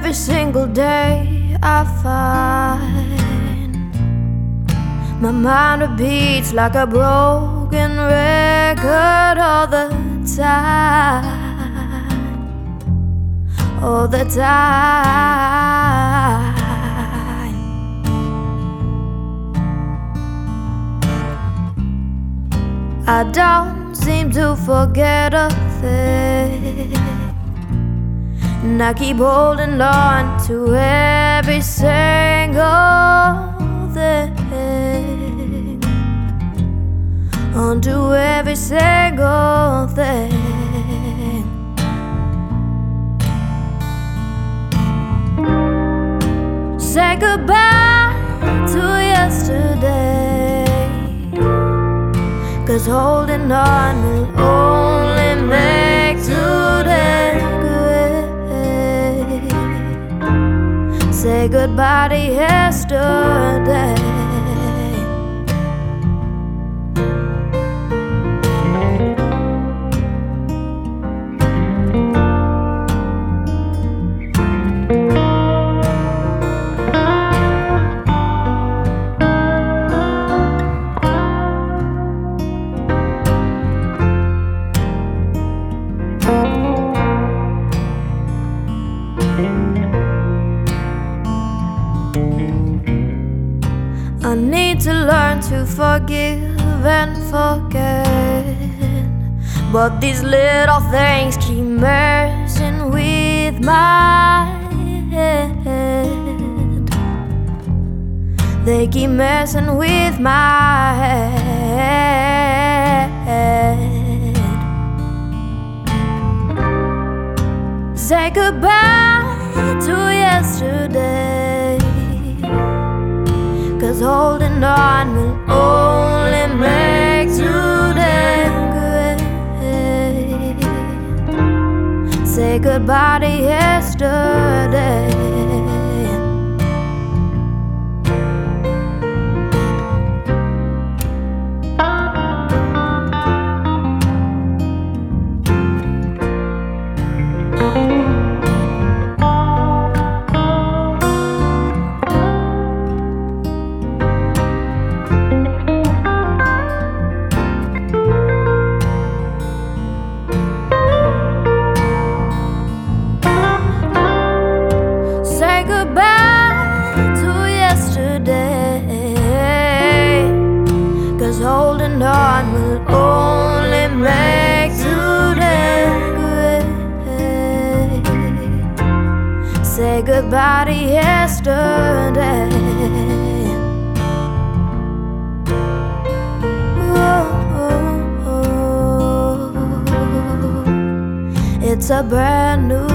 every single day I find my mind repeats like a broken record all the time, all the time. I don't seem to forget a thing, and I keep holding on to every single thing, onto every single thing. Say goodbye to yesterday, 'cause holding on will only make today great. Say goodbye to yesterday. I need to learn to forgive and forget, but these little things keep messing with my head. They keep messing with my head. Say goodbye to yesterday, 'cause holding on will only make today great. Say goodbye to yesterday. Say goodbye to yesterday, 'cause holding on will only make today great. Say goodbye to yesterday. It's a brand new